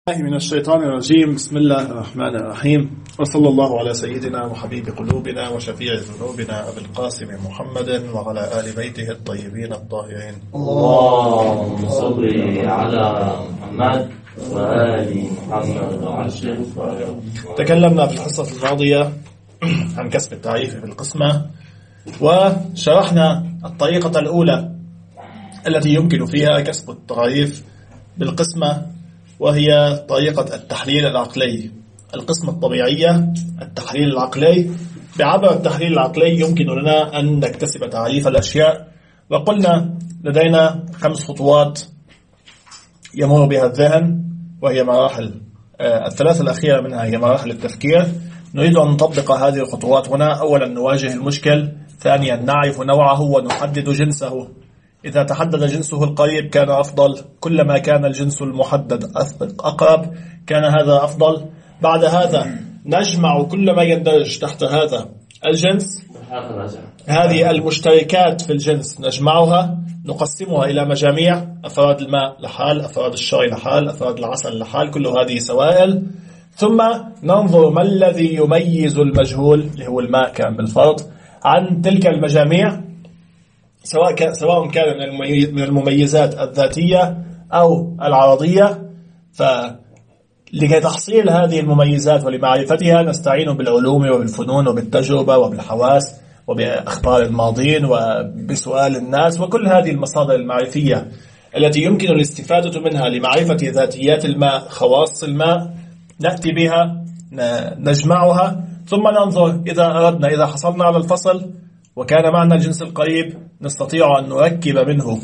من الشيطان الرجيم. بسم الله الرحمن الرحيم، وصلى الله على سيدنا وحبيب قلوبنا وشفيع ذنوبنا أبي القاسم محمد وعلى آل بيته الطيبين الطاهرين. اللهم صل على محمد وآل محمد وعشر. تكلمنا في الحصة الماضية عن كسب التعريف في القسمة، وشرحنا الطريقة الأولى التي يمكن فيها كسب التعريف بالقسمة، وهي طريقة التحليل العقلي. القسمة الطبيعية، التحليل العقلي. بعبر التحليل العقلي يمكن لنا أن نكتسب تعريف الأشياء، وقلنا لدينا 5 خطوات يمر بها الذهن، وهي مراحل الثلاث الأخيرة منها هي مراحل التفكير. نريد أن نطبق هذه الخطوات هنا. أولا نواجه المشكل، ثانيا نعرف نوعه ونحدد جنسه. إذا تحدد جنسه القريب كان أفضل، كلما كان الجنس المحدد أقرب كان هذا أفضل. بعد هذا نجمع كل ما يندرج تحت هذا الجنس، هذه المشتركات في الجنس نجمعها، نقسمها إلى مجاميع، أفراد الماء لحال، أفراد الشاي لحال، أفراد العسل لحال، كل هذه سوائل. ثم ننظر ما الذي يميز المجهول اللي هو الماء كان بالفرض عن تلك المجاميع، سواء كان من المميزات الذاتية أو العرضية. فلكي تحصيل هذه المميزات ولمعرفتها نستعين بالعلوم وبالفنون وبالتجربة وبالحواس وبأخبار الماضين وبسؤال الناس، وكل هذه المصادر المعرفية التي يمكن الاستفادة منها لمعرفة ذاتيات الماء، خواص الماء، نأتي بها نجمعها. ثم ننظر إذا حصلنا على الفصل وكان معنا الجنس القريب، نستطيع أن نركب منه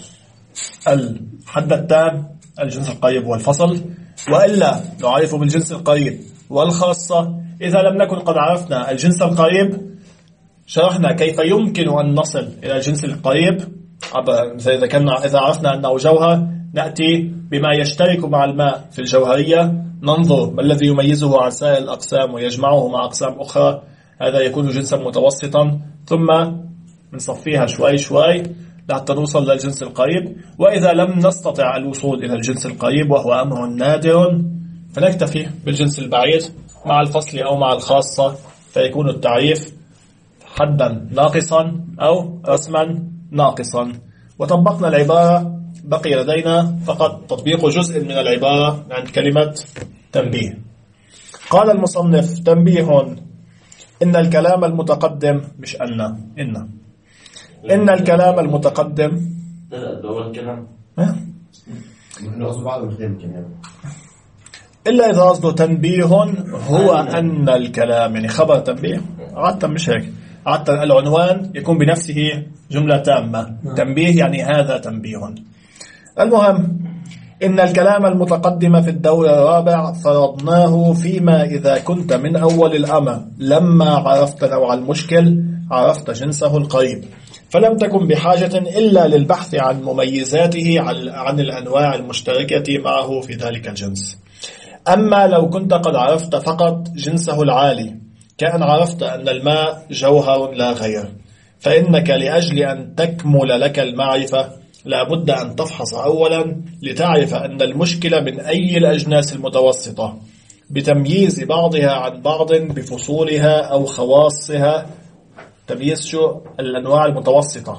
الحد التام، الجنس القريب والفصل، وإلا نعرف بالجنس القريب والخاصة. إذا لم نكن قد عرفنا الجنس القريب، شرحنا كيف يمكن أن نصل إلى الجنس القريب. إذا عرفنا أنه جوهر، نأتي بما يشترك مع الماء في الجوهرية، ننظر ما الذي يميزه عن سائر الأقسام ويجمعه مع أقسام أخرى، هذا يكون جنسا متوسطا. ثم نصفيها شوي شوي حتى نوصل للجنس القريب. وإذا لم نستطع الوصول إلى الجنس القريب وهو أمر نادر، فنكتفي بالجنس البعيد مع الفصل أو مع الخاصة، فيكون التعريف حدا ناقصا أو رسما ناقصا. وطبقنا العبارة، بقي لدينا فقط تطبيق جزء من العبارة عند كلمة تنبيه. قال المصنف: تنبيه، إن الكلام المتقدم، مش إن الكلام المتقدم إلا إذا قصده تنبيه هو أن الكلام، يعني خبر تنبيه. عادة مش هيك، عادة العنوان يكون بنفسه جملة تامة، تنبيه يعني هذا تنبيه. المهم، إن الكلام المتقدم في الدور الرابع فرضناه فيما إذا كنت من أول الأمر لما عرفت نوع المشكل عرفت جنسه القريب، فلم تكن بحاجة إلا للبحث عن مميزاته عن الأنواع المشتركة معه في ذلك الجنس. أما لو كنت قد عرفت فقط جنسه العالي، كأن عرفت أن الماء جوهر لا غير، فإنك لأجل أن تكمل لك المعرفة لا بد أن تفحص أولا لتعرف أن المشكلة من أي الأجناس المتوسطة، بتمييز بعضها عن بعض بفصولها أو خواصها. تمييز الأنواع المتوسطة،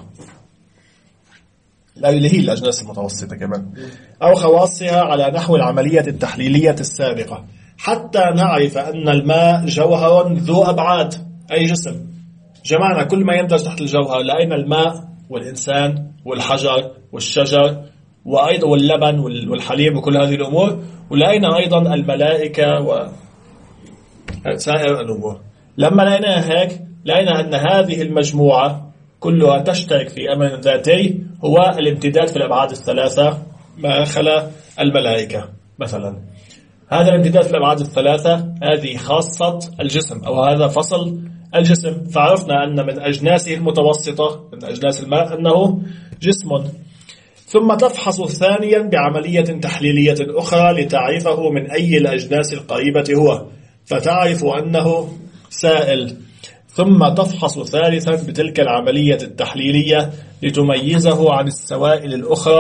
لا اللي هي الأجناس المتوسطة كمان، أو خواصها على نحو العملية التحليلية السابقة، حتى نعرف أن الماء جوهر ذو أبعاد، أي جسم. جمعنا كل ما يندرج تحت الجوهر، لأين الماء والإنسان والحجر والشجر وأيضا واللبن والحليب وكل هذه الأمور، ولقينا أيضا الملائكة وسائر الأمور. لما لقينا هيك، لقينا أن هذه المجموعة كلها تشترك في أمر ذاتي، هو الامتداد في الأبعاد الثلاثة ما خلا الملائكة مثلا. هذا الامتداد في الأبعاد الثلاثة، هذه خاصة الجسم، أو هذا فصل الجسم. فعرفنا أن من أجناسه المتوسطة، من أجناس الماء، أنه جسم. ثم تفحص ثانيا بعملية تحليلية أخرى لتعرفه من أي الأجناس القريبة هو، فتعرف أنه سائل. ثم تفحص ثالثا بتلك العملية التحليلية لتميزه عن السوائل الأخرى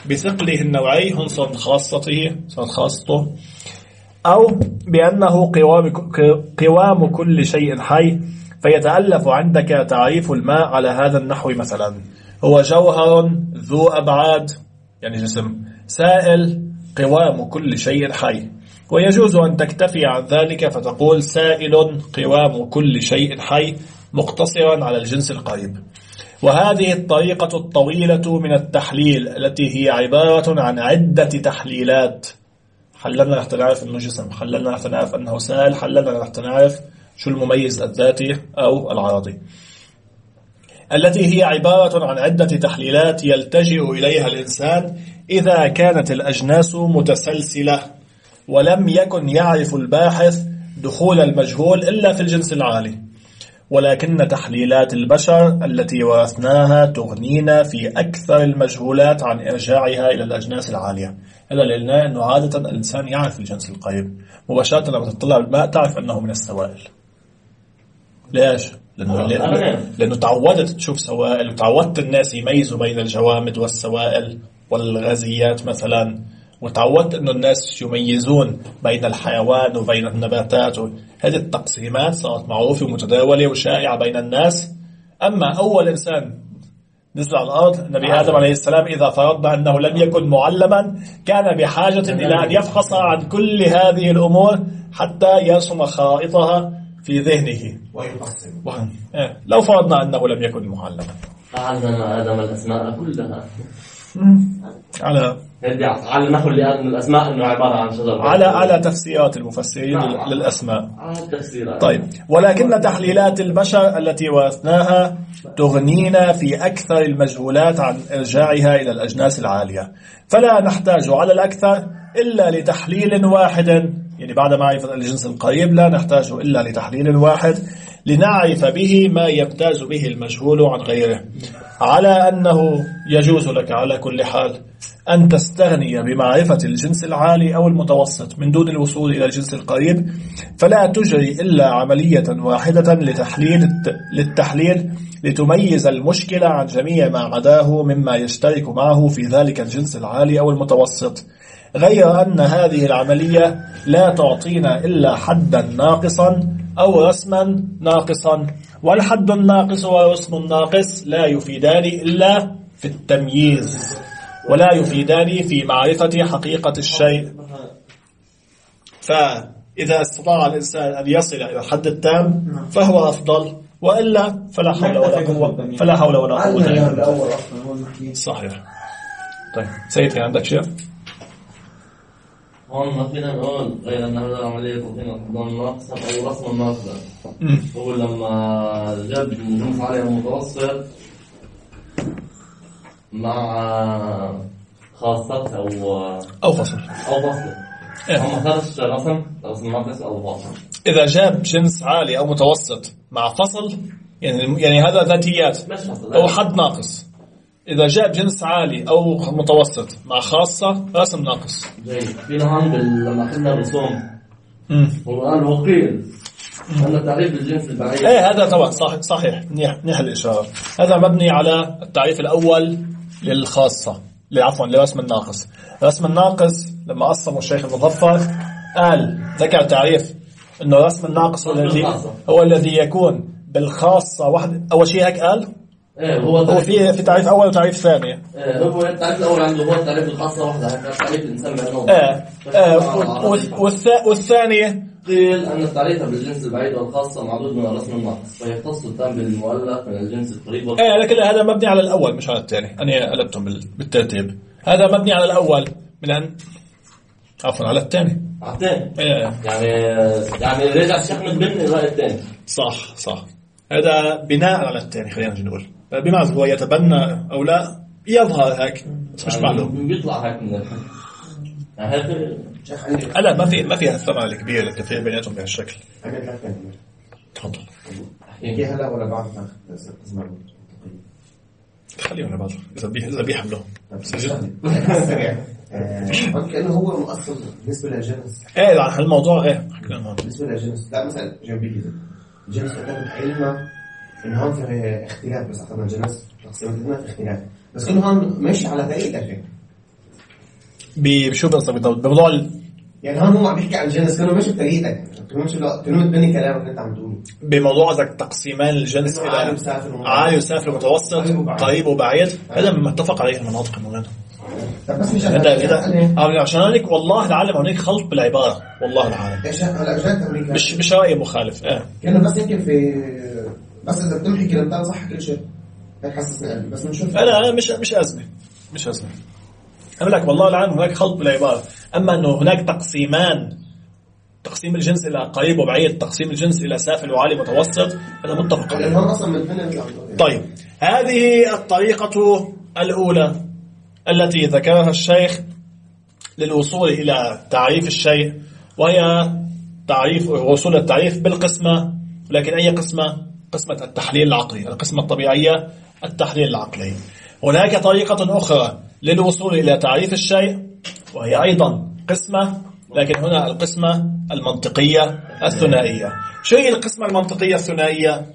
بثقله النوعي هون صارت خاصته أو بأنه قوام كل شيء حي، فيتألف عندك تعريف الماء على هذا النحو. مثلا هو جوهر ذو أبعاد، يعني جسم سائل قوام كل شيء حي، ويجوز أن تكتفي عن ذلك فتقول سائل قوام كل شيء حي مقتصرا على الجنس القريب. وهذه الطريقة الطويلة من التحليل التي هي عبارة عن عدة تحليلات. حللنا نحن نعرف أنه جسم، حللنا نحن نعرف أنه سائل، حللنا نحن نعرف شو المميز الذاتي أو العرضي، التي هي عبارة عن عدة تحليلات يلتجئ إليها الإنسان إذا كانت الأجناس متسلسلة ولم يكن يعرف الباحث دخول المجهول إلا في الجنس العالي. ولكن تحليلات البشر التي ورثناها تغنينا في أكثر المجهولات عن إرجاعها إلى الأجناس العالية. هذا لأنه أنه عادة الإنسان يعرف الجنس القريب مباشرة. لما تطلع بالماء تعرف أنه من السوائل. ليش؟ لأنه تعودت تشوف سوائل، وتعودت الناس يميزوا بين الجوامد والسوائل والغازيات مثلا، وتعودت أنه الناس يميزون بين الحيوان وبين النباتات. هذه التقسيمات صارت معروفة ومتداولة وشائعة بين الناس. أما أول إنسان نزل على الأرض النبي آدم عليه السلام، إذا فرضنا أنه لم يكن معلما كان بحاجة إلى أن يفحص عن كل هذه الأمور حتى يرسم خرائطها في ذهنه ويقسم. لو فرضنا أنه لم يكن معلما. علم آدم الأسماء كلها علمه لآدم الأسماء أنه عبارة عن شجرة، على تفسيرات المفسرين للأسماء. طيب، ولكن تحليلات البشر التي ورثناها تغنينا في أكثر المجهولات عن إرجاعها إلى الأجناس العالية، فلا نحتاج على الأكثر إلا لتحليل واحد. يعني بعد معرفة الجنس القريب لا نحتاج إلا لتحليل واحد لنعرف به ما يمتاز به المجهول عن غيره، على أنه يجوز لك على كل حال أن تستغني بمعرفة الجنس العالي أو المتوسط من دون الوصول إلى الجنس القريب، فلا تجري إلا عملية واحدة للتحليل لتميز المشكلة عن جميع ما عداه مما يشترك معه في ذلك الجنس العالي أو المتوسط، غير أن هذه العملية لا تعطينا إلا حدا ناقصا أو رسما ناقصا، والحد الناقص والرسم الناقص لا يفيدان إلا في التمييز ولا يفيدان في معرفة حقيقة الشيء. فإذا استطاع الإنسان أن يصل إلى الحد التام فهو أفضل، وإلا فلا حول ولا قوة إلا بالله. صحيح. طيب سيدي، عندك شيء؟ هون ما فينا نقول غير أن هذا العملية فينا تضمن ناقصة أو رسم ناقصة. هو لما جاب الجنس عليه المتوسط مع خاصة أو فصل هم خرج رسم ناقص أو فصل. إذا جاب جنس عالي أو متوسط مع فصل يعني هذا ذاتيات أو حد ناقص. إذا جاب جنس عالي أو متوسط مع خاصة رسم ناقص. جيد. فينا هم لما أخذنا الرسوم والآن وقيل أن تعريف الجنس البعيد. هذا طبعا صحيح منيح الإشارة. هذا مبني على التعريف الأول للخاصة، لرسم الناقص. رسم الناقص لما قسمه الشيخ المظفر ذكر تعريف إنه رسم الناقص هو الذي يكون بالخاصة واحد. أول شيء هيك قال هو في تعريف أول وتعريف ثاني. هو التعريف الأول عنده هو التعريف الخاصة واحدة، تعريف الإنسان بأنه والثانية قيل أن التعريف بالجنس البعيد والخاصة معدود من الرسم الناقص، فيختص التام بالمؤلف من الجنس القريب. لكن هذا مبني على الأول مش على الثاني. أنا قلبتهم بالترتيب. هذا مبني على الأول من أن على الثاني. يعني رجع الشيخ متبني رأي الثاني. صح. هذا بناء على الثاني. خلينا نقول بمعنى هو يتبنى أو لا يظهر هيك بس مش معلوم. بيطلع هيك من لا ما فيها الثمن الكبير اللي كثير بيناتهم بهالشكل. تفضل. هي هلا ولا بعد ما خليهم بعض إذا بيحملوا. كأنه هو مؤثر بالنسبة للجنس. عن هالموضوع بالنسبة للجنس. لا مثلا جنبي كذا الجنس كتبت علمنا إن هون في اختلاف، بس أخذنا الجنس تقسيمتنا في اختلاف، بس إنه هون ماشي على طريقة الفكر. بشو قصدك بالضبط بموضوع يعني هون هو عم بيحكي عن الجنس كانوا ماشي بطريقتك كانوا بتبني كلامك اللي انت عم تقوله بموضوع ذاك تقسيمان الجنس الى عالي وسافل ومتوسط قريب وبعيد. هذا متفق عليه المناطق المولانا. بس مش عشان هيك والله العالم هناك خلط بالعباره والله العالم مش راي مخالف. كانه بس يمكن في بس اذا بتمحي كلمتين صح كل شيء حسسني قلبي بس بنشوف انا مش ازمه اقول لك والله العالم هناك خلط بالعباره. اما انه هناك تقسيم الجنس الى قريب وبعيد، تقسيم الجنس الى سافل وعالي متوسط، هذا متفق عليه. طيب هذه الطريقه الاولى التي ذكرها الشيخ للوصول إلى تعريف الشيء، وهي وصول التعريف بالقسمة. لكن أي قسمة؟ قسمة التحليل العقلي، القسمة الطبيعية التحليل العقلي. هناك طريقة أخرى للوصول إلى تعريف الشيء وهي أيضا قسمة، لكن هنا القسمة المنطقية الثنائية. شو هي القسمة المنطقية الثنائية؟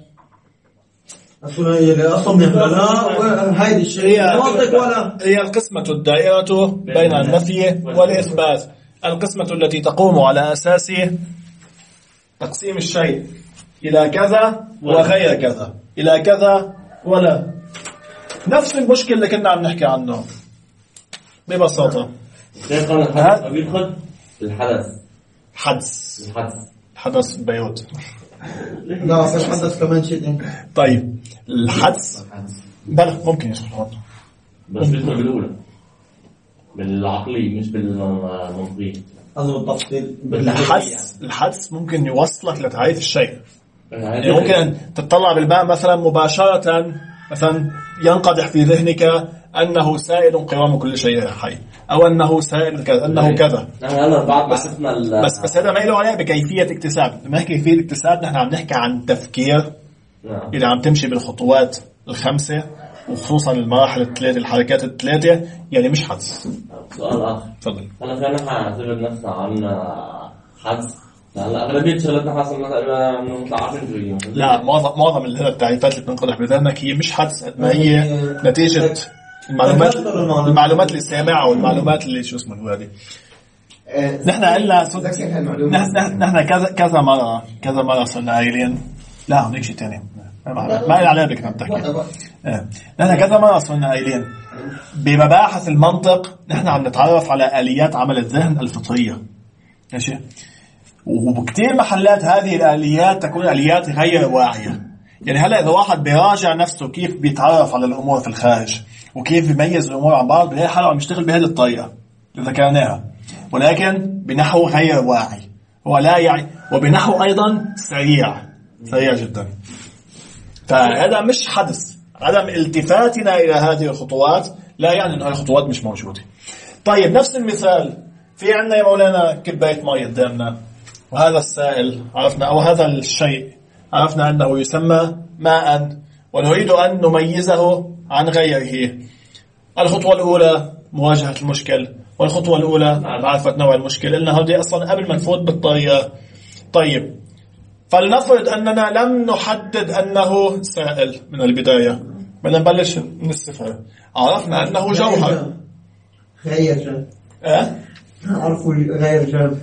اللي أصلا هاي الشيء هي القسمة الدائرة بين النفي والإثبات، القسمة التي تقوم على أساس تقسيم الشيء إلى كذا وغير كذا، إلى كذا ولا. نفس المشكلة اللي كنا عم نحكي عنه ببساطة. بيدخل الحدث بيوت. لا بس حدث كمان شيء. طيب الحدث بلى ممكن يدخل بس بيدخل بالأولى بالعقلي مش بالمنطقي. الحدث ممكن يوصلك لتعريف الشيء. يعني ممكن تطلع بالماء مثلا مباشرة، مثلا ينقدح في ذهنك أنه سائل قوام كل شيء حي، أو أنه سائل كذا، أنه كذا. بس هذا ما له علاقة بكيفية اكتساب. لما نحكي كيفية اكتساب نحن عم نحكي عن تفكير إذا عم تمشي بالخطوات الخمسة، وخصوصا المراحل الثلاثة، الحركات الثلاثة، يعني مش حدث. سؤال آخر. تفضل. هلا خلينا نعتبر نفسنا عن حدث. هلا أغلبية شغلتنا حاصل مثلا متعرفين فيه. لا معظم التعريفات اللي بتنقدح بذهنك هي مش حدث قد ما هي نتيجة المعلومات اللي سامعها والمعلومات اللي شو اسمه هذه. نحن قلنا نحن كذا مرة صرنا قايلين. لا هناك شيء تاني ما له علاقة بك عم تحكي. نحن كذا مرة صرنا قايلين بمباحث المنطق نحن عم نتعرف على آليات عمل الذهن الفطرية، ماشي؟ وبكتير محلات هذه الآليات تكون آليات غير واعية. يعني هلا إذا واحد بيراجع نفسه كيف بيتعرف على الأمور في الخارج وكيف بيميز الأمور عن بعض، بلاقي حاله عم يشتغل بهذه الطريقة اللي ذكرناها، ولكن بنحو غير واعي. هو لا يعي، وبنحو أيضا سريع جدا. فهذا مش حدث. عدم التفاتنا إلى هذه الخطوات لا يعني أن هذه الخطوات مش موجودة. طيب نفس المثال، في عندنا يا مولانا كباية ماء قدامنا، وهذا السائل عرفنا، أو هذا الشيء عرفنا أنه يسمى ماء، ونريد أن نميزه عن غيره. الخطوة الأولى مواجهة المشكل، والخطوة الأولى معرفة نوع المشكل. إلنا هذه أصلا قبل ما نفوت بالطريقة. طيب فلنفرض أننا لم نحدد أنه سائل من البداية، بدنا نبلش من الصفر. عرفنا أنه جوهر غير جنب. عرفوا غير جنب.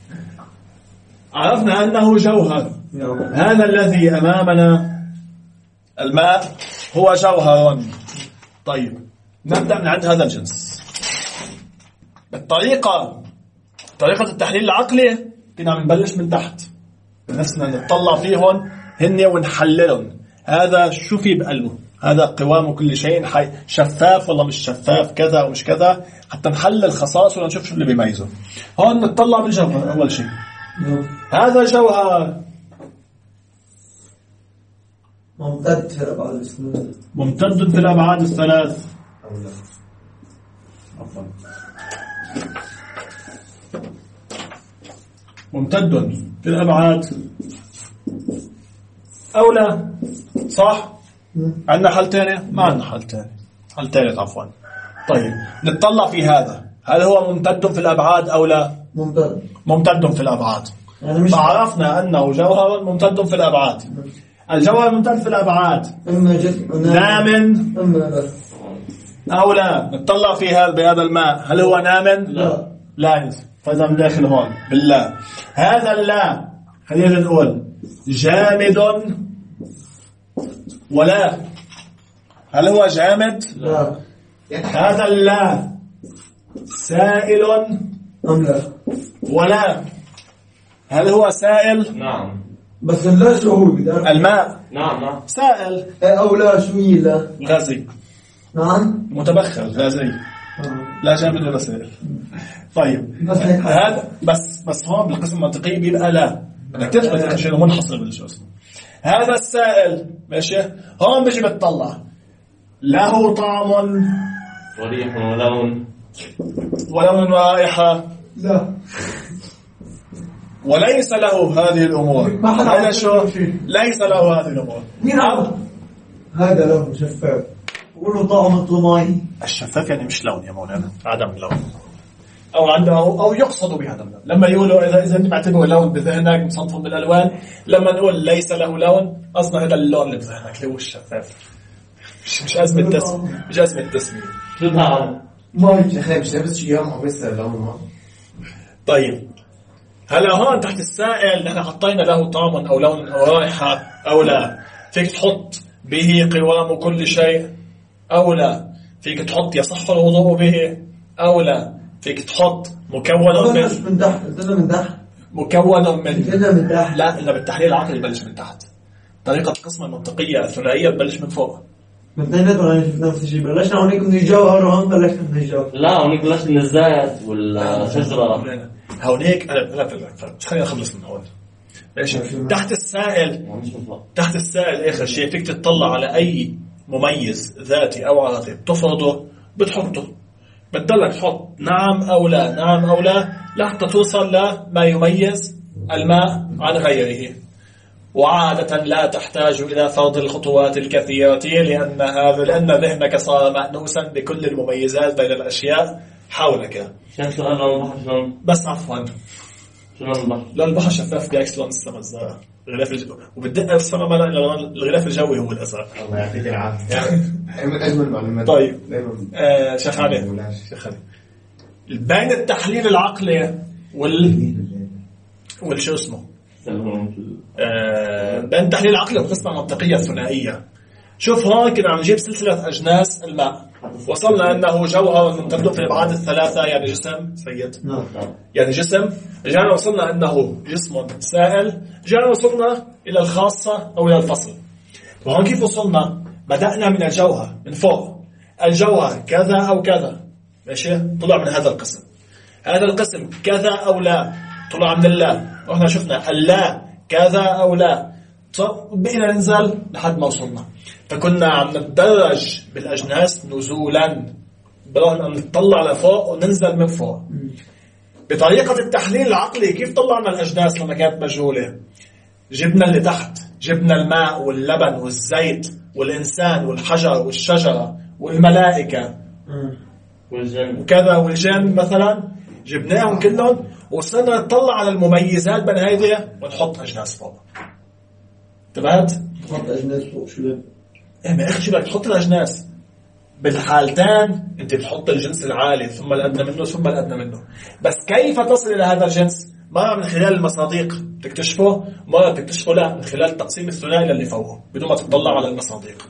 عرفنا أنه جوهر. هذا الذي أمامنا الماء هو جوهر. طيب نبدأ من عند هذا الجنس. طريقة التحليل العقلي كنا بنبلش من تحت، نفسنا نطلع فيهم هن ونحللهم. هذا شو في بقلبه، هذا قوام كل شيء حي، شفاف ولا مش شفاف، كذا ومش كذا، حتى نحلل خصائصه ونشوف شو اللي بيميزه. هون نطلع بالجوهر أول شيء. هذا جوهر ممتد في الأبعاد الثلاث. ممتد في الأبعاد أو لا، صح؟ عندنا حل تاني؟ ما عندنا حل تاني، حل ثالث عفوا. طيب نتطلع في هذا، هل هو ممتد في الأبعاد أو لا؟ ممتد في الأبعاد. فعرفنا أنه جوهر ممتد في الأبعاد. الجوهر الممتد في الأبعاد إما جد نام أو لا؟ نتطلع في بهذا الماء، هل هو نام؟ لا. فإذا من داخل هون بالله. هذا اللا خلينا نقول جامد ولا؟ هل هو جامد؟ لا. هذا اللا سائل أم لا؟ ولا؟ هل هو سائل؟ نعم. بس لا شو هو الماء نعم. سائل أو لا شو هي لا؟ غازي. نعم. متبخر غازي. لا جامد ولا سائل. طيب هذا بس هون بالقسم المنطقي بيبقى لا، بدك تثبت شيء منحصر بالشو اسمه. هذا السائل ماشي، هون بيجي بتطلع له طعم وريح ولون ورائحة لا، وليس له هذه الأمور. هذا شو؟ ليس له هذه الأمور. مين عم؟ هذا لون شفاف وله طعم الطماي. الشفاف يعني مش لون يا مولانا، عدم لون أو عنده أو يقصد بعدم لون. لما يقولوا إذا معتبره لون بذهنك مصنف بالألوان، لما نقول ليس له لون أصلا هذا اللون اللي بذهنك اللي هو الشفاف. مش أزمة تسمية، مش أزمة تسمية. شو تعرف؟ ماي يا أخي مش لابس شيء يوم أو بس لون. طيب هلا هون تحت السائل نحن حطينا له طعم أو لون أو رائحة أو لا. فيك تحط به قوام كل شيء أو لا. فيك تحط يصح الوضوء به أو لا. فيك تحط مكون من تحت. من تحت. مكون من تحت. لا، إلا بالتحليل العقلي بلش من تحت. طريقة القسمة المنطقية الثنائية بلش من فوق. بدنا نطلع نفس الشيء. بلشنا هونيك من الجوهر وهون بلشنا من الجوهر. لا هونيك بلشنا من الزيت والشجرة. هونيك لا خلينا نخلص من هون. ماشي. تحت السائل آخر شيء فيك تطلع على أي مميز ذاتي أو عاطفي تفرضه بتحطه. بتضلك تحط نعم أو لا نعم أو لا لحتى توصل لما يميز الماء عن غيره. وعادة لا تحتاج إلى فرض الخطوات الكثيرة لأن ذهنك صار مأنوسا بكل المميزات بين الأشياء حولك. بس عفوا لون البحر شفاف بيعكس لون السماء الزرق الغلاف الجوي، وبالدقة السماء ما الغلاف الجوي هو الأزرق. الله يعطيك العافية. أجمل معلومات. طيب شيخ علي بين التحليل العقلي والشو اسمه بين التحليل العقلي والقسمة المنطقية الثنائية. شوف هون كنا عم نجيب سلسلة أجناس الماء، وصلنا أنه جوهر تبدأ في الأبعاد الثلاثة يعني جسم سيد يعني جسم. جانا وصلنا أنه جسم سائل. جانا وصلنا إلى الخاصة أو إلى الفصل. وهون كيف وصلنا؟ بدأنا من الجوهر من فوق. الجوهر كذا أو كذا ماشي، طلع من هذا القسم. هذا القسم كذا أو لا طلع من الله. وإحنا شفنا اللا كذا أو لا، بقينا ننزل لحد ما وصلنا. فكنا عم نتدرج بالأجناس نزولا، برغم أن نطلع لفوق وننزل من فوق. بطريقة التحليل العقلي كيف طلعنا الأجناس لما كانت مجهولة؟ جبنا اللي تحت، جبنا الماء واللبن والزيت والإنسان والحجر والشجرة والملائكة وكذا والجن مثلا، جبناهم كلهم وصلنا نطلع على المميزات بين هيدي ونحط أجناس فوق. تبعت؟ نحط أجناس فوق شو ليه؟ ما أخي بدك تحط الأجناس بالحالتين. أنت بتحط الجنس العالي ثم الأدنى منه ثم الأدنى منه. بس كيف تصل إلى هذا الجنس؟ مرة من خلال المصادق تكتشفه، مرة تكتشفه لا من خلال التقسيم الثنائي اللي فوقه بدون ما تطلع على المصادق.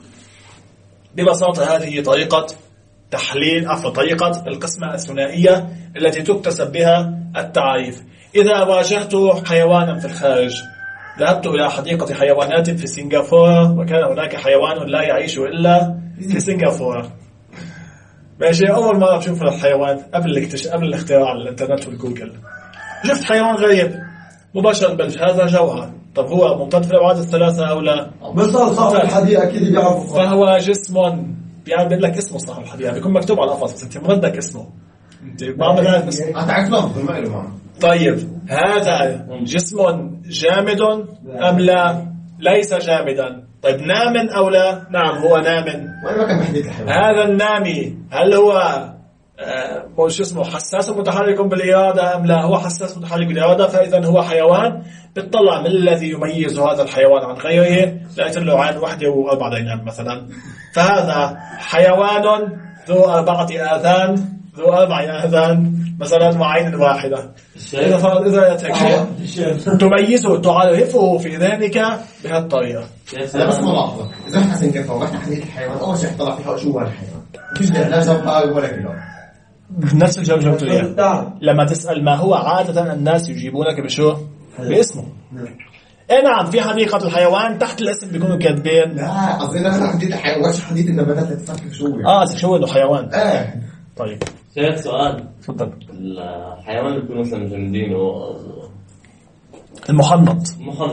ببساطة هذه طريقة تحليل طريقة القسمة الثنائية التي تكتسب بها التعريف. إذا واجهت حيوانا في الخارج، ذهبت إلى حديقة حيوانات في سنغافورة وكان هناك حيوان لا يعيش إلا في سنغافورة. ماشي، أول مرة بشوف الحيوان قبل الاختراع الإنترنت والجوجل. شفت حيوان غريب مباشرة بلش هذا جوهر. طب هو ممتد في الأبعاد الثلاثة أو لا؟ بس صاحب الحديقة أكيد بيعرفه. فهو جسم بيعمل لك اسمه صاحب الحديقة، بيكون مكتوب على القفص بس أنت مردك اسمه. أنت ما بعرف اسمه. أتعرف ما له. طيب هذا جسم جامد أم لا؟ ليس جامدا. طيب نام أو لا؟ نعم هو نام. وين ما كان بحديقة حيوان. هذا النامي هل هو شو اسمه حساس متحرك بالإرادة أم لا هو حساس متحرك بالإرادة، فإذا هو حيوان. بتطلع من الذي يميز هذا الحيوان عن غيره، لقيت له عين واحدة و4 عينين مثلا، فهذا حيوان ذو 4 آذان، ذو 4 آذان مثلا وعين واحدة. إذا تميزه تعرفه في ذلك بهالطريقة. لا بس ملاحظة، إذا حسن كيف وقت حديث الحيوان أول شيء طلع فيها شو هو الحيوان، مش لا جوهر ولا كلام. نفس الجواب لما تسأل ما هو عادة الناس يجيبونك بشو؟ باسمه. نعم في حديقة الحيوان تحت الاسم بيكونوا كاتبين. لا قصدي أنا حديث الحيوان وش حديث النباتات تتفكر شو شو إنه حيوان. طيب شيخ سؤال. تفضل. الحيوان اللي بيكون مثلا جندينه المحنط.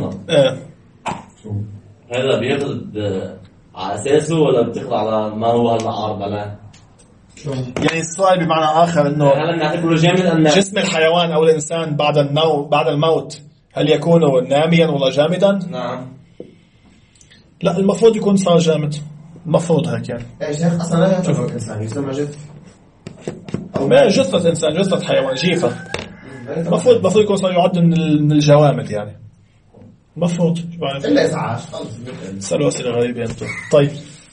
شو هذا بياخذ على أساسه ولا بتاخذ على ما هو هلا عارض عليه؟ يعني السؤال بمعنى آخر إنه جسم الحيوان أو الإنسان بعد الموت هل يكون ناميا ولا جامدا؟ نعم. لا المفروض يكون صار جامد، المفروض هيك يعني. يا شيخ أصلا لا يعتبر إنسان، يسمى جثة. ما جثة إنسان، جثة حيوان، جيفة. المفروض يكون صار يعد من الجوامد يعني. المفروض. إلا إزعاج. سألوا أسئلة غريبة أنتم. طيب.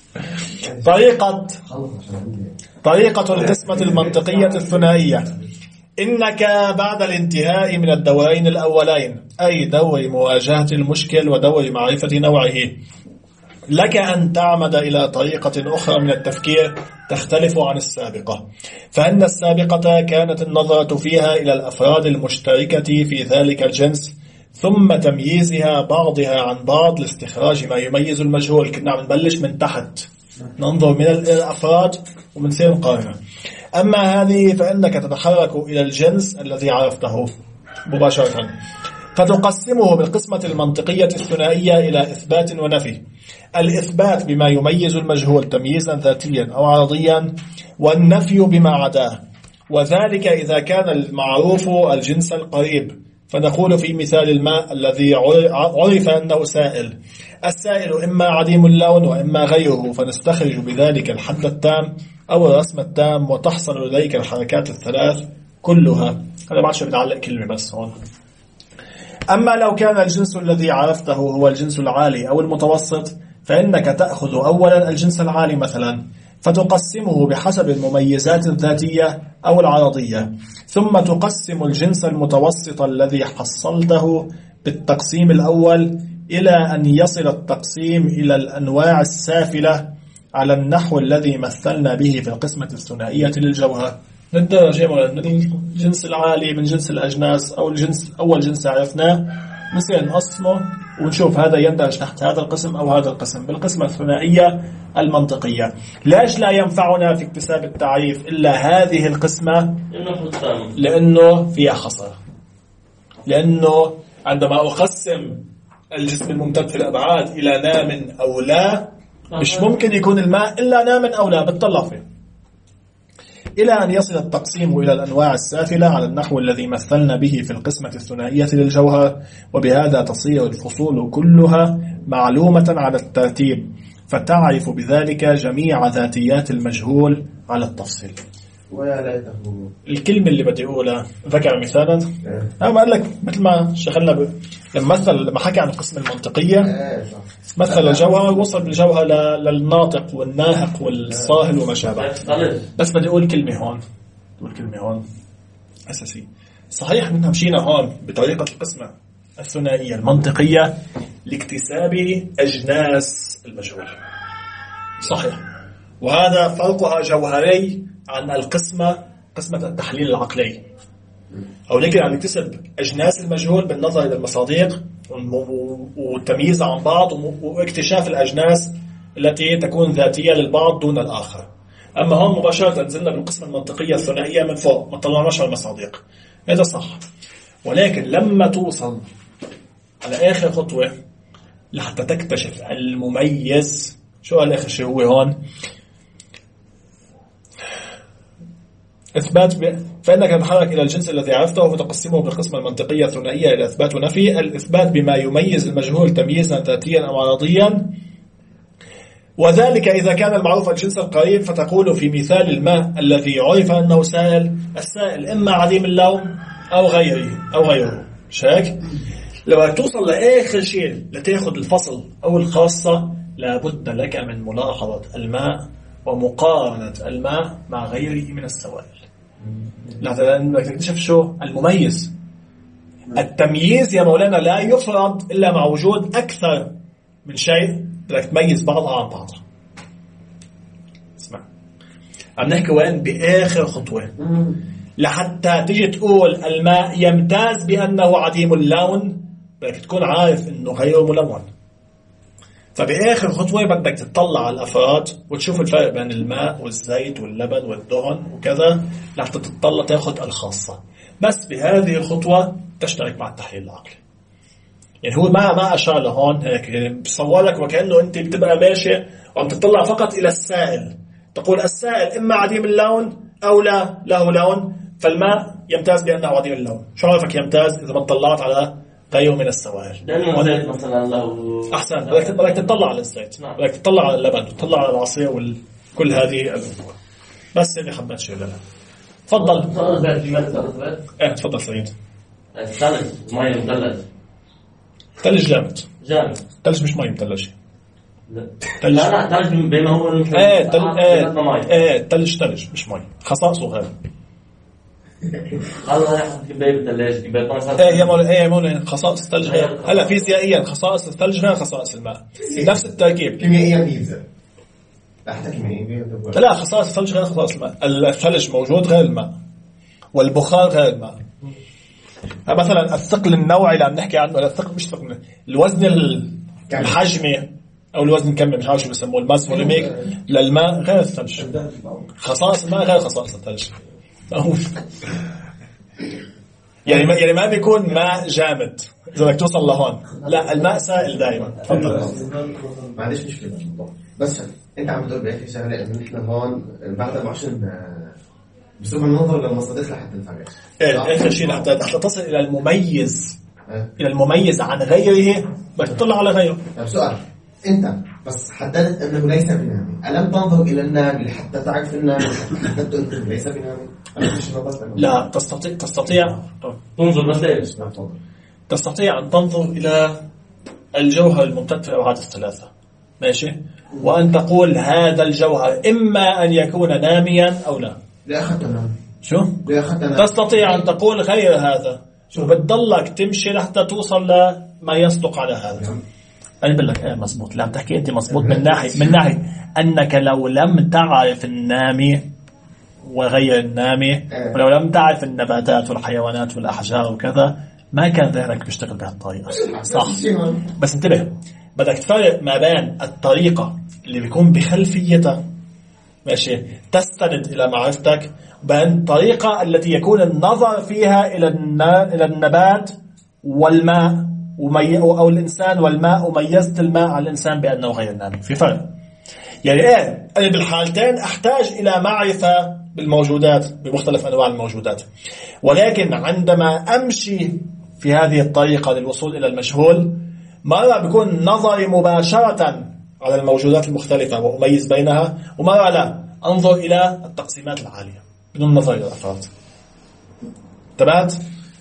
طريقة القسمة المنطقية الثنائية. إنك بعد الانتهاء من الدورين الأولين، أي دور مواجهة المشكل ودور معرفة نوعه، لك أن تعمد إلى طريقة أخرى من التفكير تختلف عن السابقة. فإن السابقة كانت النظرة فيها إلى الأفراد المشتركة في ذلك الجنس، ثم تمييزها بعضها عن بعض لاستخراج ما يميز المجهول. كنا عم نبلش من تحت، ننظر من الأفراد ومن سير القائمة. أما هذه فإنك تتحرك إلى الجنس الذي عرفته مباشرة، فتقسمه بالقسمة المنطقية الثنائية إلى إثبات ونفي. الإثبات بما يميز المجهول تمييزا ذاتيا أو عرضيا، والنفي بما عداه، وذلك إذا كان المعروف الجنس القريب. فنقول في مثال الماء الذي عرف أنه سائل، السائل إما عديم اللون وإما غيره، فنستخرج بذلك الحد التام أو الرسم التام، وتحصل لديك الحركات الثلاث كلها. أنا بعد شوي بتعلق كلمة بس هون. أما لو كان الجنس الذي عرفته هو الجنس العالي أو المتوسط، فإنك تأخذ أولا الجنس العالي مثلا، فتقسمه بحسب المميزات الذاتية أو العرضية، ثم تقسم الجنس المتوسط الذي حصلته بالتقسيم الأول إلى أن يصل التقسيم إلى الأنواع السافلة على النحو الذي مثلنا به في القسمة الثنائية للجوهر. للدرجة من الجنس العالي من جنس الأجناس أو الجنس أول جنس عرفناه نصير نقسمه ونشوف هذا يندرج تحت هذا القسم أو هذا القسم بالقسمة الثنائية المنطقية. ليش لا ينفعنا في اكتساب التعريف إلا هذه القسمة؟ لأنه فيها خصر. لأنه عندما أقسم الجسم الممتد في الأبعاد إلى نام أو لا، مش ممكن يكون الماء إلا نام أو لا، بتطلع فيه إلى أن يصل التقسيم إلى الأنواع السافلة على النحو الذي مثلنا به في القسمة الثنائية للجوهر. وبهذا تصير الفصول كلها معلومة على الترتيب، فتعرف بذلك جميع ذاتيات المجهول على التفصيل. ويا ليته الكلمة اللي بدي أقولها ذكر مثالا. أنا قال لك مثل ما شغلنا لما حكى عن القسمة المنطقية مثل الجوهر، وصل بالجوهر للناطق والناهق والصاهل وما شابه. بس بدي أقول كلمة هون أساسية. صحيح إننا مشينا هون بطريقة القسمة الثنائية المنطقية لاكتساب أجناس المجهول، صحيح، وهذا فرقها جوهري عن قسمة التحليل العقلي. أو لكن عم نكتسب أجناس المجهول بالنظر إلى المصادق والتمييز عن بعض واكتشاف الأجناس التي تكون ذاتية للبعض دون الآخر. أما هم مباشرة نزلنا بالقسمة المنطقية الثنائية من فوق، ما طلعناش على المصادق، هذا صح. ولكن لما توصل على آخر خطوة لحتى تكتشف المميز، شو قال آخر شيء هو هون؟ إثبات فإنك تتحرك إلى الجنس الذي عرفته وتقسمه بالقسمة المنطقية الثنائية إلى إثبات ونفي. الإثبات بما يميز المجهول تمييزا ذاتيا أو عرضيا، وذلك إذا كان المعروف الجنس القريب، فتقول في مثال الماء الذي عرف أنه سائل، السائل إما عديم اللون أو غيره. مش هيك؟ لما توصل لآخر شيء لتأخذ الفصل أو الخاصة، لابد لك من ملاحظة الماء ومقارنة الماء مع غيره من السوائل. لأنك تكتشف شو المميز. التمييز يا مولانا لا يفرض إلا مع وجود أكثر من شيء بدك تميز بعضها عن بعضها. اسمع، عم نحكي وين؟ بآخر خطوة لحتى تيجي تقول الماء يمتاز بأنه عديم اللون، بدك تكون عارف إنه غير ملون. فبآخر خطوة بدك تطلع على الأفراد وتشوف الفرق بين الماء والزيت واللبن والدهن وكذا، لحتى تطلع تأخذ الخاصة. بس بهذه الخطوة تشترك مع التحليل العقلي. يعني هو ما أشار لهون هيك، يعني بصورك وكأنه أنت بتبقى ماشي وعم تطلع فقط إلى السائل، تقول السائل إما عديم اللون أو لا له لون، فالماء يمتاز بأنه عديم اللون. شو عرفك يمتاز؟ إذا ما اطلعت على غيره من السوائل. لأنه الزيت مثلا لو أحسن بدك تطلع على الزيت، بدك تطلع على اللبن، تطلع على العصير وكل هذه الأمور. بس اللي حبيت شيء. لا تفضل. تفضل سعيد. الثلج ماء مثلج. ثلج جامد. ثلج مش ماء مثلج. لا ثلج بما هو ثلج مش ماء، خصائصه غير. الله يحفظك بيب الثلاجة كبير مثلا. يا مولانا خصائص الثلج غير. هلا فيزيائيا خصائص الثلج غير خصائص الماء، نفس التركيب. كيميائيا ميزة. لا، خصائص الثلج غير خصائص الماء. الثلج موجود غير الماء، والبخار غير الماء. مثلا الثقل النوعي اللي عم نحكي عنه، الثقل مش ثقل، الوزن الحجمي او الوزن الكمي، مش عارف شو بسموه، الماس فوليميك للماء غير الثلج. خصائص الماء غير خصائص الثلج. يعني ما بيكون ماء جامد إذا بدك توصل لهون. لا، الماء سائل دائما. تفضل. معلش مشكلة، بس أنت عم تقول بأي شغلة إنه نحن هون بعد 24 بسوق النظر للمصادق لحتى الفرق. آخر شيء حتى تصل إلى المميز عن غيره، بدك تطلع على غيره. طيب سؤال، أنت بس حددت أنه ليس بنامي، ألم تنظر إلى النامي لحتى تعرف النامي؟ حددت أنه ليس بنامي؟ لا، تستطيع تنظر مسائل. تستطيع أن تنظر إلى الجوهر الممتد في الأبعاد الثلاثة، ماشي، وأن تقول هذا الجوهر إما أن يكون ناميا أو لا. شو؟ تستطيع أن تقول غير هذا. شو بتضلك تمشي لحتى توصل لما يصدق على هذا. أنا بقول لك مزبوط. لا، تحكي أنت مزبوط من ناحية أنك لو لم تعرف النامي وغير النامي، ولو لم تعرف النباتات والحيوانات والأحجار وكذا، ما كان ذهنك بيشتغل بهالطريقة. صح، بس انتبه، بدك تفرق ما بين الطريقة اللي بيكون بخلفيتها، ماشي، تستند إلى معرفتك، وبين الطريقة التي يكون النظر فيها إلى النبات والماء أو الإنسان والماء، وميزت الماء على الإنسان بأنه غير نامي. في فرق. يعني أنا بالحالتين أحتاج إلى معرفة بالموجودات، بمختلف أنواع الموجودات، ولكن عندما أمشي في هذه الطريقة للوصول إلى المجهول، مرة بيكون نظري مباشرة على الموجودات المختلفة وأميز بينها، ومرة لا، أنظر إلى التقسيمات العالية بدون نظر إلى الأفراد. تمام؟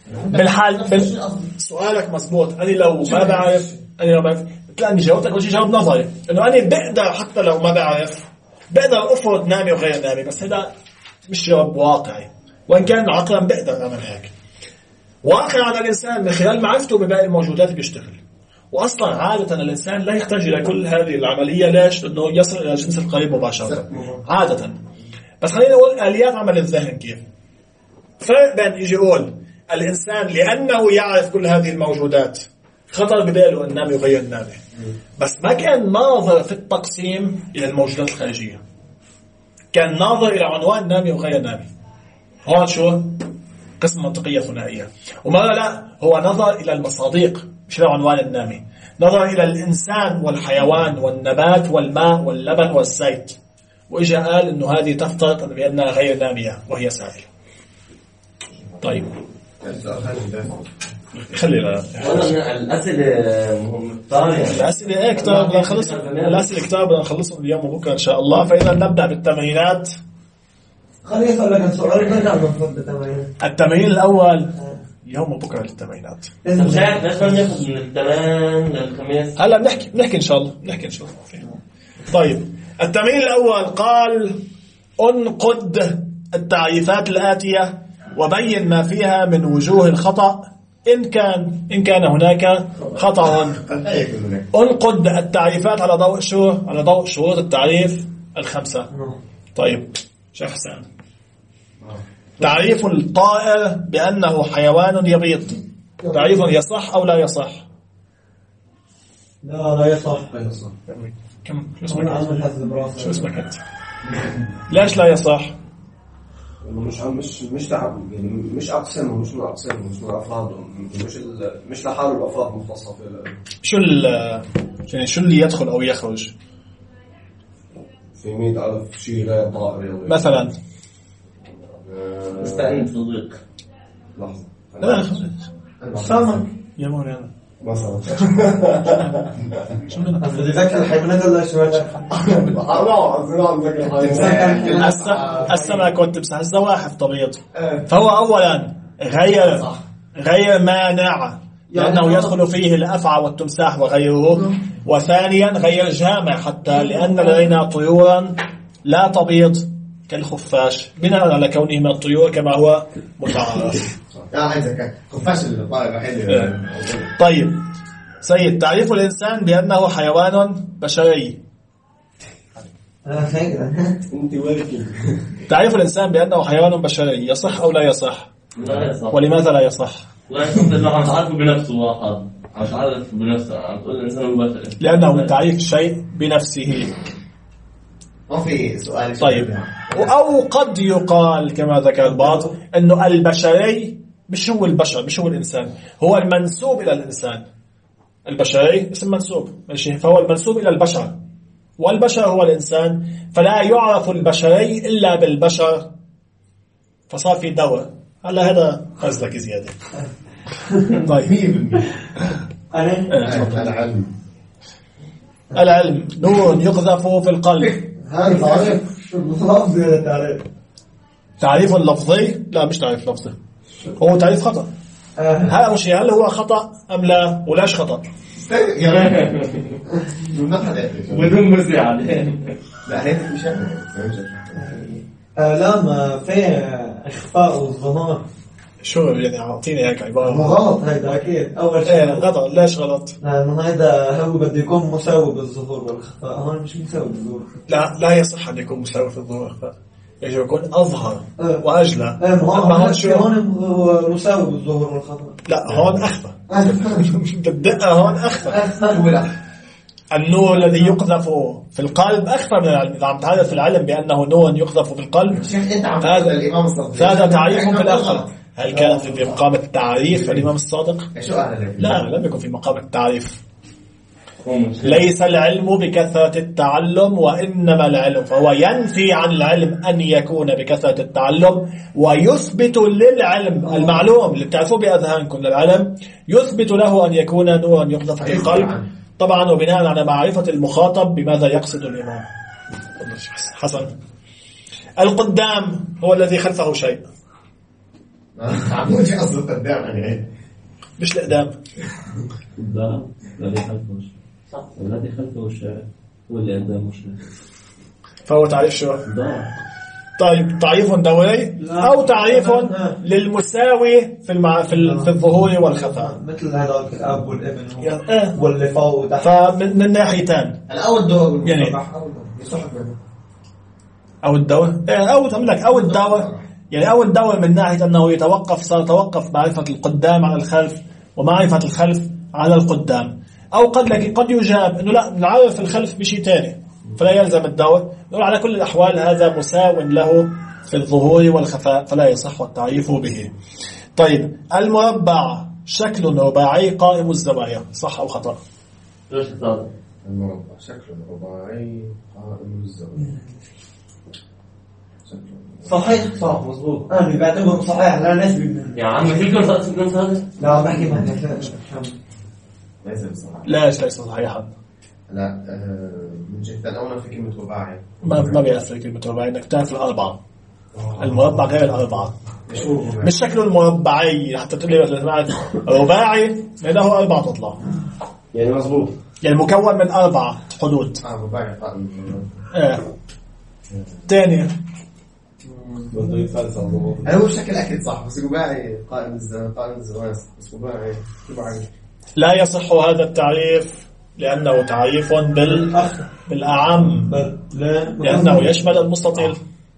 سؤالك مزبوط. أنا لو ما بعرف تلاقيني جاوبتك أول شيء جواب نظري، إنه أنا بقدر حتى لو ما بعرف بقدر أفرض نامي وغير نامي، بس هذا مش جواب واقعي، وإن كان عقلا بقدر أعمل هيك. واقع على الإنسان من خلال معرفته بباقي الموجودات بيشتغل. وأصلا عادة الإنسان لا يحتاج إلى كل هذه العملية. ليش؟ لأنه يصل إلى الجنس القريب مباشرة عادة. بس خلينا نقول آليات عمل الذهن كيف. فرق بين يجي يقول الإنسان لأنه يعرف كل هذه الموجودات خطر بباله النامي وغير النامي، بس ما كان ناظر في التقسيم إلى الموجودات الخارجية، كان ناظر إلى عنوان نامي وغير نامي. هون شو؟ قسم منطقية ثنائية. ومرة لا، هو نظر إلى المصادق مش إلى عنوان النامي، نظر إلى الإنسان والحيوان والنبات والماء واللبن والزيت، وإجا قال إنه هذه تفترض بأنها غير نامية وهي سائل. طيب خلي لا ولا الأسئلة الثانية الأسئلة كتاب بدنا نخلص الأسئلة كتاب بدنا نخلصهم اليوم وبكرة إن شاء الله. فإذا نبدأ بالتمرينات. خليني أسألك سؤال نرجع نفضل بالتمرين. التمرين الأول يوم وبكرة للتمرينات. مش عارف ليش ما بناخذ من التمرين للخميس. هلا بنحكي إن شاء الله طيب طيب الأول قال انقد التعريفات الآتية وبين ما فيها من وجوه الخطأ إن كان هناك خطأ. انقد التعريفات على ضوء شو؟ على ضوء شروط التعريف الخمسة. طيب شيخ حسين، تعريف الطائر بأنه حيوان يبيض تعريف يصح أو لا يصح؟ لا يصح. كم شو اسمك أنت؟ ليش لا يصح؟ مش تعب يعني مش أقسم ومش من أقسم ومش من أفراد مش لحاله الأفراد مختصة في شو اللي يدخل أو يخرج في 100,000 شيء غير طائري مثلا. مستعين صديق. لحظة لا سامع يا مولانا مثلا ذكر الحيوانات ولا شو؟ السمك والتمساح الزواحف طبيعي. فهو أولا غير مانع لأنه يدخل فيه الأفعى والتمساح وغيره. وثانيا غير جامع حتى لأن لدينا طيورا لا تبيض كالخفاش بناء على كونه من الطيور كما هو متعارف. خفاش الطائر الوحيد. طيب سيد، تعريف الإنسان بأنه حيوان بشري. تعريف الإنسان بأنه حيوان بشري يصح أو لا يصح؟ لا يصح. ولماذا لا يصح؟ لا يصح لأنه عم تعرفه بنفسه واحد. عم تعرف بنفسه عم تقول الإنسان هو بشري. لأنه من تعريف الشيء بنفسه. ما في سؤال. طيب أو قد يقال كما ذكر البعض أنه البشري مش هو البشر، مش هو الإنسان، هو المنسوب إلى الإنسان. البشري اسم منسوب ماشي، فهو المنسوب إلى البشر والبشر هو الإنسان، فلا يعرف البشري إلا بالبشر، فصار في دواء. هلا هذا قصدك زيادة. طيب العلم نور يقذف في القلب. هذا تعريف لفظي ولا تعريف؟ تعريف لفظي؟ لا مش تعريف لفظي، هو تعريف خطأ. هذا مش هل هو خطأ أم لا؟ ولاش خطأ؟ بدون مزيع. لا هيك مش لا ما في إخفاء والظهار. شو يعني أعطيني هيك عبارة. غلط هيدا أكيد. أول شيء غلط. ليش غلط؟ لأنه هيدا هو بده يكون مساوي بالظهور والخفاء، هون مش مساوي بالظهور. لا يصح أن يكون مساوي في الظهور والخفاء، يجب يكون أظهر وأجلى. هون هو مساوي بالظهور والخفاء. لا هون أخفى. الدقة هون أخفى. النور الذي يقذف في القلب أخفى من العلم. إذا عم تعرف العلم بأنه نور يقذف في القلب هذا تعريف في الآخرة. هل كان في مقام التعريف الإمام الصادق؟ لا لم يكن في مقام التعريف. ليس العلم بكثرة التعلم وإنما العلم، فهو ينفي عن العلم أن يكون بكثرة التعلم ويثبت للعلم المعلوم اللي بتعرفوه بأذهانكم للعلم، يثبت له أن يكون نورا يقذف في القلب، طبعا وبناء على معرفة المخاطب بماذا يقصد الإمام. حسن، القدام هو الذي خلفه شيء. عمود أصل القدام يعني مش القدام. قدام الذي خلفه شيء. صح، الذي خلفه شيء هو اللي قدامه شيء. فهو تعريف شو؟ طيب تعريف دوري أو تعريف للمساوي في الظهور والخفاء، مثل هذا الأب والابن واللي فوق وتحت. فمن ناحيتان الأول دور يعني أو الدور أو تقول لك أو الدور يعني أو الدور من ناحية أنه يتوقف معرفة القدام على الخلف ومعرفة الخلف على القدام، أو قد يجاب أنه لا نعرف الخلف بشيء تاني فلا يلزم الدور. نقول على كل الأحوال هذا مساو له في الظهور والخفاء فلا يصح التعريف به. طيب المربع شكل رباعي قائم الزوايا، صح أو خطأ؟ ليش خطأ؟ المربع شكل رباعي قائم الزوايا صحيح صح مظبوط. أنا بعتبره صحيح لا نسبي يا عم في كل رأس بدون ثالث. لا بحكي ما ليس بصراحة. ليش ليس صحيحا؟ لا من جهة الأول في كلمة رباعي ما بيأثر كلمة رباعي، إنك تعرف الأربعة. المربع غير الأربعة، مش شكله المربعي حتى تقول لي رباعي له 4 أضلاع، يعني مظبوط، يعني مكون من 4 حدود. رباعي قائم. تاني بده يفلسف بالضبط. هو بشكل أكيد صح، بس رباعي قائم الزمان بس رباعي. لا يصح هذا التعريف لأنه تعريف بالأعم، لأنه يشمل المستطيل.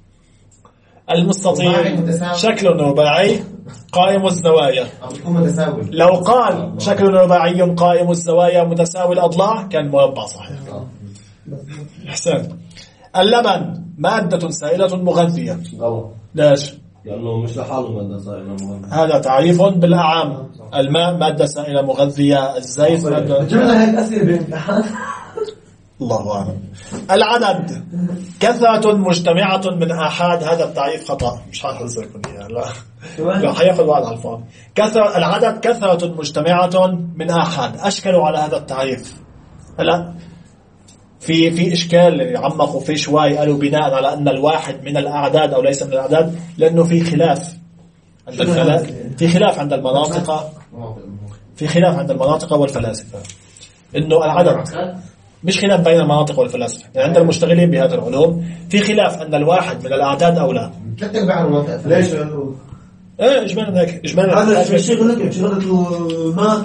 المستطيل شكل رباعي قائم الزوايا. لو قال شكل رباعي قائم الزوايا متساوي الأضلاع كان مربع صحيح. أحسن. اللبن مادة سائلة مغذية. غلط. ليش؟ لأنه مش لحاله مادة سائلة مغذية. هذا تعريف بالأعم. الماء مادة سائلة مغذية، الزيت مادة. جملة هاي الأسئلة بالامتحان. الله أعلم. العدد كثرة مجتمعة من آحاد، هذا التعريف خطأ، مش حافظ لكم إياه. لا حياخذ بعض الفاظ. العدد كثرة مجتمعة من آحاد. أشكلوا على هذا التعريف. هلا في إشكال يعمقوا فيه شوي، قالوا بناء على أن الواحد من الأعداد أو ليس من الأعداد، لأنه في خلاف عند المناطق، في خلاف عند المناطق والفلاسفة، إنه العدد مش خلاف بين المناطق والفلاسفة، يعني عند المشتغلين بهذه العلوم في خلاف أن الواحد من الأعداد أو لا. ليش؟ إجمالا هيك، إجمالا هذا شغلته ما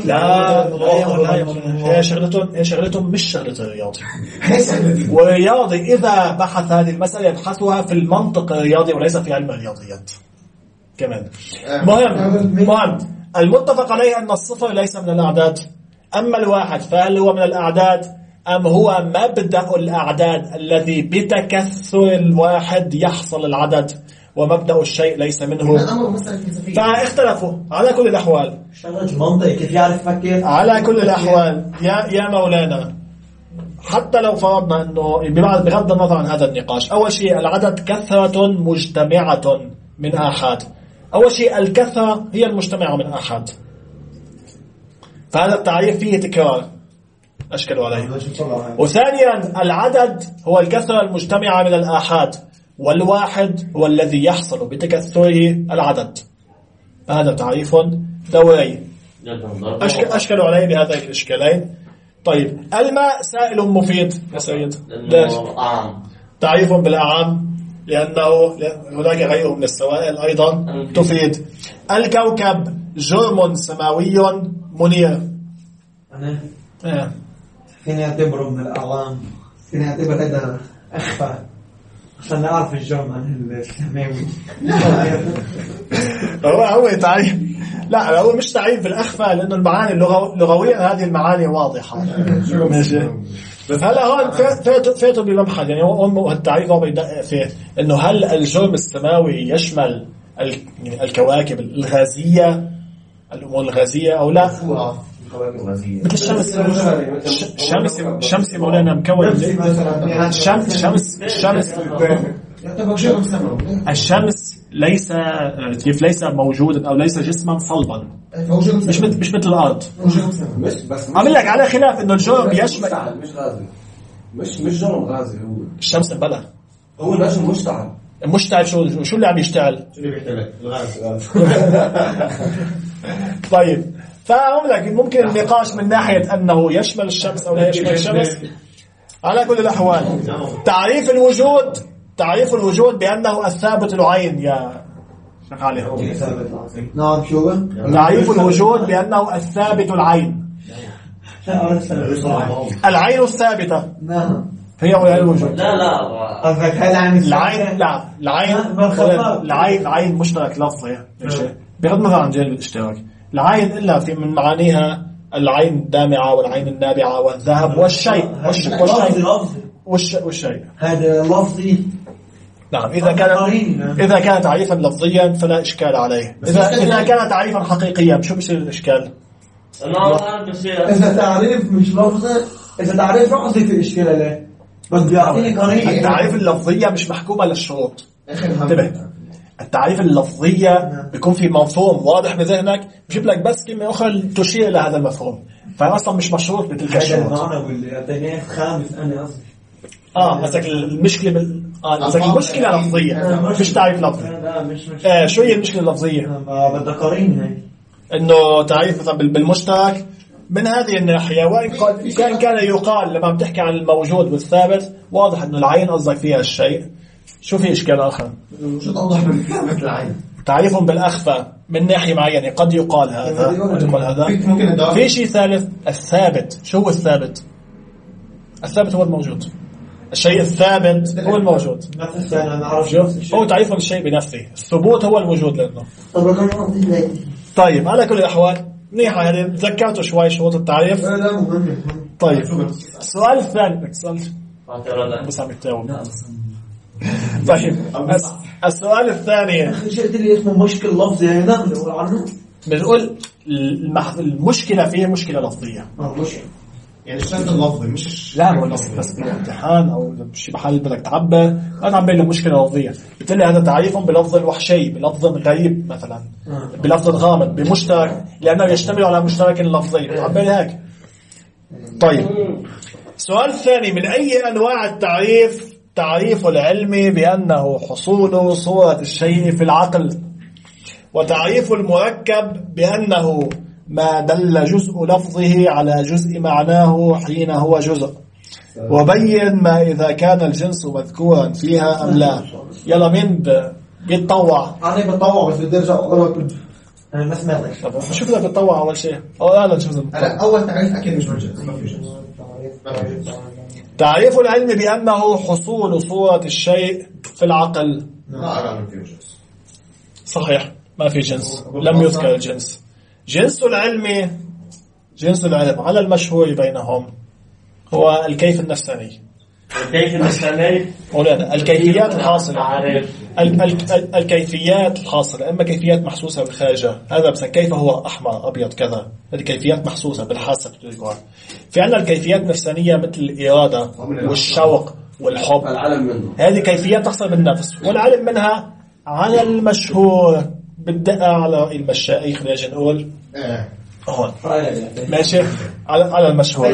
لا هي شغلتهم مش شغلة الرياضي. والرياضي إذا بحث هذه المسألة يبحثها في المنطق الرياضي وليس في علم الرياضيات كمان. مهم المتفق عليه أن الصفر ليس من الأعداد. أما الواحد فهل هو من الأعداد أم هو مبدأ الأعداد الذي بتكثر الواحد يحصل العدد، ومبدأ الشيء ليس منه. فاختلفوا على كل الأحوال. كيف يعرف فكر؟ على كل الأحوال يا مولانا، حتى لو فرضنا أنه بغض النظر عن هذا النقاش، أول شيء العدد كثرة مجتمعة من آحاد. أول شيء الكثرة هي المجتمعة من آحاد، فهذا التعريف فيه تكرار أشكلوا عليه. وثانيا العدد هو الكثرة المجتمعة من الآحاد، والواحد هو الذي يحصل بتكثره العدد. هذا تعريف دوري أشكلوا عليه بهذين الإشكالين. طيب الماء سائل مفيد يا سيد، تعريف بالأعام لأنه هناك غيره من السوائل أيضا تفيد. الكوكب جرم سماوي منير. فيني أعتبره من الأعوام، فيني أعتبر هذا أخفى عشان نعرف الجرم عن السماوي. هو تعريف، لا هو مش تعريف بالأخفى، لأنه المعاني لغويا هذه المعاني واضحة. ماشي. هلا هون فاتوا بلمحة، يعني هو التعريف هو بيدقق فيه إنه هل الجرم السماوي يشمل الكواكب الغازية، الأمور الغازية أو لا؟ مثل الشمس مولانا مكون الشمس ليس موجودا أو ليس جسما صلبا، مش مثل الأرض. عمل لك على خلاف إنه الجرم يشمل مش غازي، مش جرم غازي. هو الشمس بلا هو نجم مشتعل. شو اللي عم يشتعل؟ الغاز. طيب فأقول لك ممكن النقاش من ناحية أنه يشمل الشمس أو لا يشمل الشمس. على كل الأحوال تعريف الوجود بأنه الثابت العين يا شيخ علي. نعم شو تعريف الوجود بأنه الثابت العين. العين الثابتة نعم هي ولا الوجود؟ لا قصدك العين؟ لا العين مشترك لفظي بغض النظر عن جانب الاشتراك. العين إلا في من معانيها العين الدامعة والعين النابعة والذهب والشيء والشيء هذا لفظي. نعم إذا كان تعريفا لفظيا فلا إشكال عليه. إذا كان تعريفا حقيقيا شو بصير الإشكال؟ إذا تعريف مش لفظي، إذا تعريف لفظي في إشكال عليه. بس بيعطيني قرين. التعريف اللفظية مش محكومة للشروط، انتبه، التعريف اللفظية بيكون في مفهوم واضح بذهنك، بجيب لك بس كلمة أخرى تشير إلى هذا المفهوم، فأصلا مش مشروط بتلك الشروط. خامس أنا قصدي قصدك المشكلة قصدك المشكلة لفظية مش تعريف لفظي. شو هي المشكلة اللفظية؟ بدك قرين هيك إنه تعريف مثلا بالمشترك من هذه الناحية، وإن كان يقال لما بتحكي عن الموجود والثابت واضح إنه العين قصدك فيها الشيء. شو في إشكال آخر؟ الموجود أوضح من كلمة العين. تعريفهم بالأخفى من ناحية معينة قد يقال هذا قد يقال هذا. في شيء ثالث، الثابت. شو هو الثابت؟ الثابت هو الموجود، الشيء الثابت هو الموجود. هو تعريفهم الشيء بنفسه، الثبوت هو الوجود لأنه. طيب على كل الأحوال منيحة هذه، تذكرتوا شوي شروط التعريف. طيب السؤال الثاني بس عم يتجاوب. طيب السؤال الثاني شيء اللي اسمه مشكلة لفظية هنا بنقول عنه، بنقول المشكلة فيه مشكلة لفظية. مشكلة يعني الشرط اللفظي مش لا هو اللفظ بس بالامتحان او بشي محل بدك تعبر ما تعبر له مشكلة لفظية، بالتالي هذا تعريفهم بلفظ وحشي، بلفظ غريب مثلا، بلفظ غامض، بمشترك لأنه يشتمل على مشترك لفظي، تعبر هيك. طيب السؤال الثاني، من أي أنواع التعريف تعريف العلم بأنه حصول صورة الشيء في العقل، وتعريف المركب بأنه ما دل جزء لفظه على جزء معناه حين هو جزء، وبين ما إذا كان الجنس مذكورا فيها أم لا. يلا مين بيتطوع؟ أنا بتطوع بس بدي أرجع أقرأ أنا ما سمعتك. طب شو بدك تتطوع أول شيء؟ أول تعريف أكيد مش موجود، ما في جنس. تعريف العلم بأنه حصول صورة الشيء في العقل. لا أرى أنه في جنس. صحيح ما في جنس، لم يذكر الجنس. جنس العلم على المشهور بينهم هو الكيف النفساني. الكيف النفساني مولانا الكيفيات الحاصلة، الكيفيات الحاصلة إما كيفيات محسوسة بالخارجة، هذا بس كيف هو أحمر أبيض كذا، هذه كيفيات محسوسة بالحاسة. في عندنا الكيفيات النفسانية مثل الإرادة والشوق والحب، هذه كيفيات تحصل بالنفس، والعلم منها على المشهور بالدقة على رأي المشايخ. خلينا نقول هون ماشي على المشهور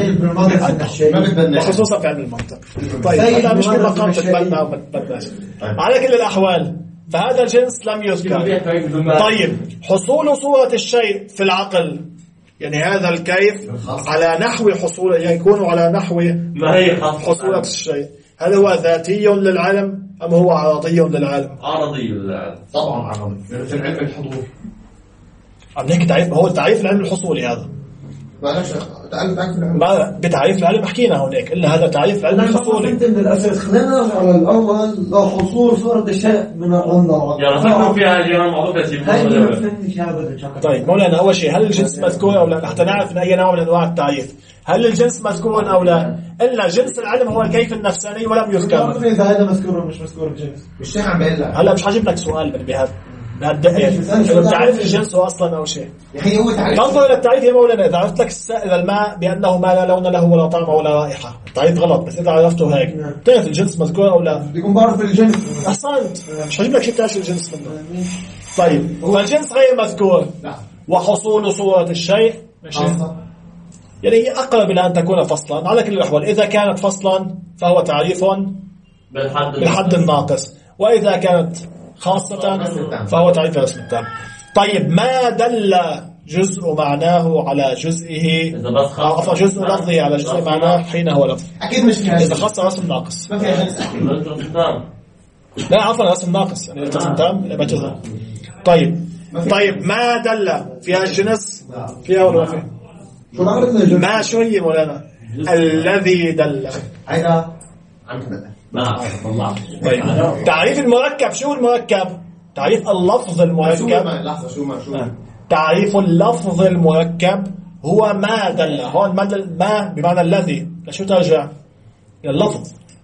خصوصا في علم المنطق. طيب هذا مش بمقام تتبنى وما تتبناش. على كل الأحوال فهذا الجنس لم يذكر. طيب حصول صورة الشيء في العقل، يعني هذا الكيف على نحو حصول، يعني يكون على نحو حصولة الشيء، هل هو ذاتي للعلم أم هو عرضي للعلم؟ عرضي للعلم طبعا عرضي، في العلم الحضور. عم نحكي تعريف، هو التعريف العلم الحصولي هذا. ما بتعريف العلم حكينا هناك إلا هذا تعريف العلم الحصولي. أنت من الأساس خلينا على الأول حصول صورة الشيء من النظر. يعني فكروا فيها اليوم معروفة. طيب مولانا أول شيء، هل الجنس مذكور أو لا؟ حتى نعرف من أي نوع من أنواع التعريف هل الجنس مذكور أو لا. إلا جنس العلم هو الكيف النفساني ولم يذكر. إذا هذا مذكور مش مذكور الجنس. الشيخ عم بيقول هلا مش حجيب لك سؤال بهذا تعرف الجنس أصلا أو شيء. تنظر إلى التعريف يا مولانا، إذا عرفت لك السائل الماء بأنه ما لا لون له ولا طعم ولا رائحة، التعريف غلط، بس إذا عرفته هيك تعرف الجنس مذكور أو لا. يكون بعرف الجنس. أحسنت، مش هجيب لك شيء تعرف الجنس منه. طيب والجنس غير مذكور وحصول صورة الشيء ماشي، يعني أقرب إلى أن تكون فصلا. على كل الأحوال إذا كانت فصلا فهو تعريف بالحد الناقص، وإذا كانت خاصة فهو تعريف الرسم التام. طيب ما دل جزء معناه على جزئه، عفوا جزء لفظه على جزء معناه حين هو لفظ، أكيد مش فيها إذا خاصة رسم ناقص. ما فيها جنس أكيد. لا عفوا رسم ناقص يعني الرسم تام لا تظهر. طيب ما دل فيها الجنس فيها ولا فيها؟ ما شو هي مولانا الذي دل؟ هذا عنك طيب تعريف المركب، شو المركب؟ تعريف اللفظ المركب. تعريف اللفظ المركب هو ما دل. هون ما بمعنى الذي، شو ترجع؟ اللفظ.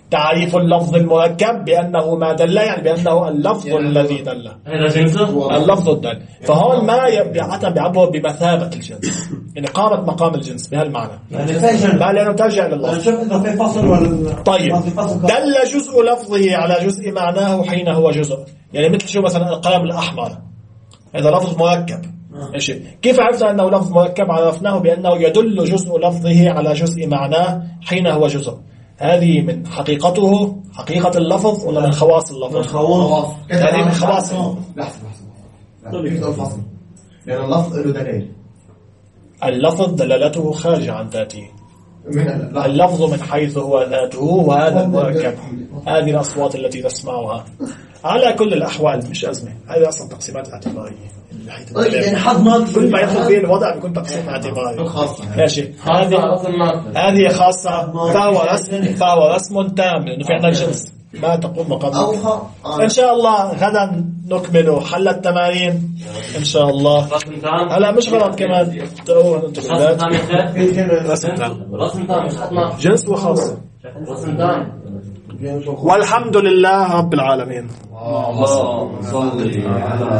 تعريف اللفظ المركب بأنه ما دل، يعني بأنه اللفظ الذي دل، هذا جنسه اللفظ الدل. فهون ما حتى بيعبر بمثابة الجنس، يعني قامت مقام الجنس بهالمعنى، يعني ما لأنه ترجع لللفظ. شوف إذا في فصل ولا طيب دل جزء لفظه على جزء معناه حين هو جزء، يعني مثل شو مثلا القلم الأحمر، هذا لفظ مركب. ماشي، كيف عرفنا أنه لفظ مركب؟ عرفناه بأنه يدل جزء لفظه على جزء معناه حين هو جزء. هذه من حقيقته، حقيقة اللفظ، ولا من خواص اللفظ؟ خواص. هذه من خواص. لحظة كيف الفصل؟ لأن اللفظ له دليل. اللفظ دلالته خارجة عن ذاته، اللفظ من حيث هو ذاته، وهذا المركب، هذه الأصوات التي تسمعها. على كل الأحوال مش أزمة، هذه أصلا تقسيمات اعتبارية. يعني حضنات كل ما يدخل فيه الوضع بيكون تقسيم اعتباري. ماشي، هذه خاصة، فهو رسم تام، لأنه في عندنا الجنس ما تقوم مقام. إن شاء الله غدا نكمل حل التمارين إن شاء الله. هلا مش غلط كمان رسم تام جنس وخاص. والحمد لله رب العالمين. الله صل على